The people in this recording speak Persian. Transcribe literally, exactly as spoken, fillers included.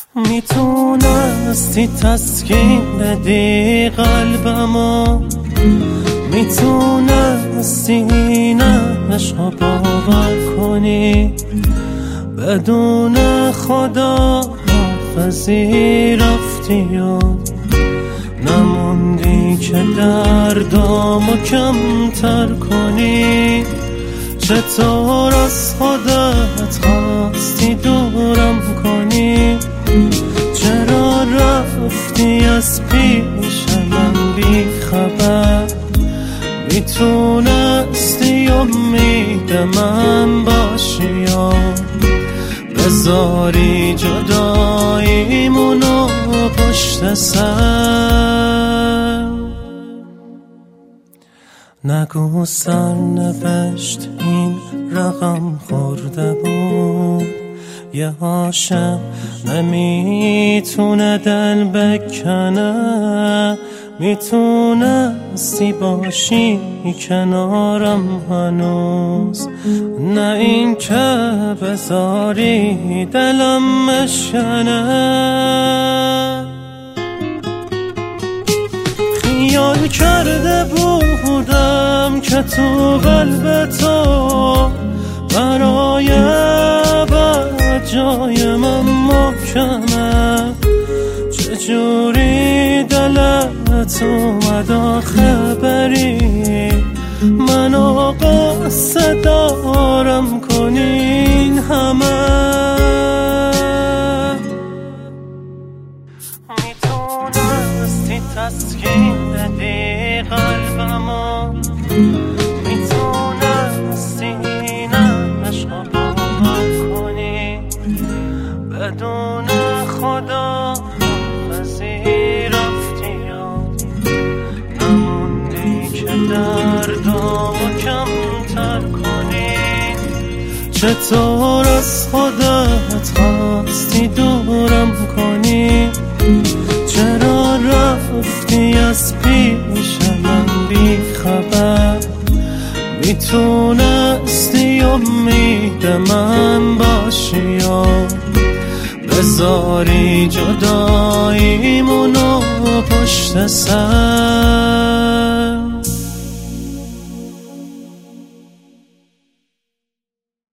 میتونستی تسکین بدی قلبمو، میتونستی این عشقو باور کنی، بدون خدا حافظی رفتی و نموندی که دردامو کمتر کنی. چطور از خودت خواستی دورم کنی؟ چرا رفتی از پیش من بی خبر؟ میتونستی امید من باشی یا بذاری جداییمونو پشت سر. نگو سرنوشت این رقم خورده بود، یه عاشق نمیتونه دل بکنه. میتونستی باشی کنارم هنوز، نه این که بذاری دلم مشکنه. خیال کرده بودم که تو قلب تو برای بعد جای من محکمه. چجوری دلت اومد آخه بری منو قصه دارم کنین همه؟ میتونستی تسکین بدی قلبمو، میتونستی این عشقو باور کنی، بدون خدا حافظی رفتی و نموندی که دردامو کمتر کنی. چطور از خودت خواستی دورم کنی؟ چرا رفتی از پیش من بی خبر؟ میتونستی امید من باشی یا بذاری جداییمونو پشت سر.